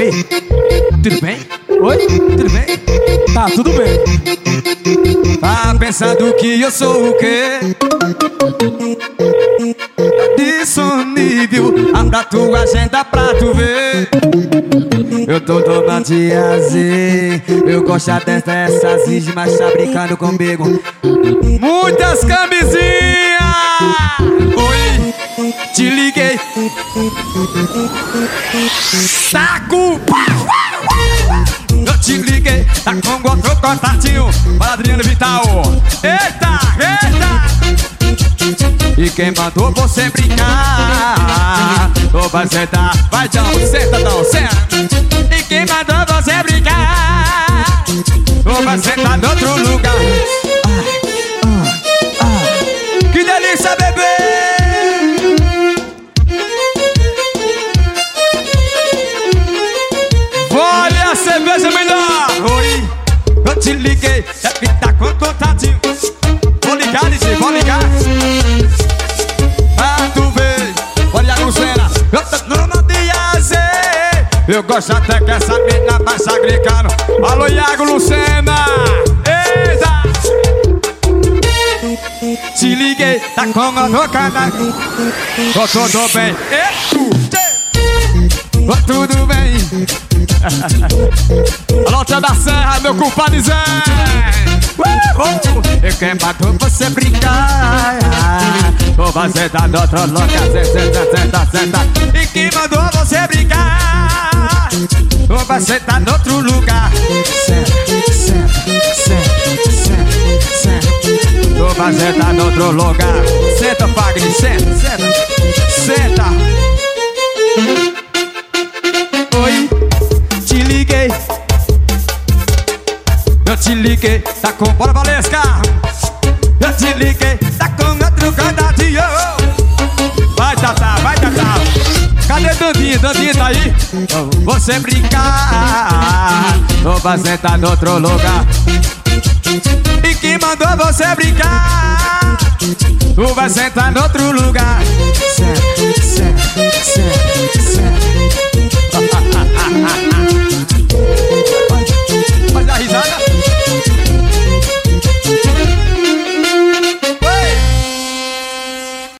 Ei, tudo bem? Oi, tudo bem? Tá, tudo bem. Tá pensando que eu sou o quê? Disponível, abra tua agenda pra tu ver. Eu tô tomando diazê. Eu gosto até dessas vídeos, mas tá brincando comigo. Muitas camisinhas. Oi, te liguei. Saco. Eu te liguei, tá com outro contatinho. Fala, Adriano Vital. Eita, eita. E quem mandou você brincar? Ô, vai sentar, vai Dão, senta Dão, senta. E quem mandou você brincar? Ô, vai sentar em outro lugar. Que delícia, bebê! Olha a cerveja melhor! Oi, eu te liguei, é que tá com contatinho. Vou ligar, DJ, vou ligar. Ah, tu vê, olha a Lucena, eu tô no diazê. Eu gosto até que essa menina baixa gritando. Alô, Iago Lucena. Eita! Te liguei, tá com a boca na... Tô tudo bem. Tô tudo bem. Alô, Tia da Serra, meu culpado Zé. E quem mandou você brincar? Ô, você tá no outro lugar. Senta. E quem mandou você brincar? Ô, você tá no outro lugar. Senta. Ô, você tá no outro lugar. Senta, Fagner, senta. Oi, te liguei. Eu te liguei, tá com... Bora, Valesca! Eu te liguei, tá com outro contatinho. Vai, Tatá. Cadê Dandinho? Dandinho tá aí? Você brincar. Ou você tá no outro lugar. E quem mandou você brincar? Tu vai sentar no outro lugar. Senta.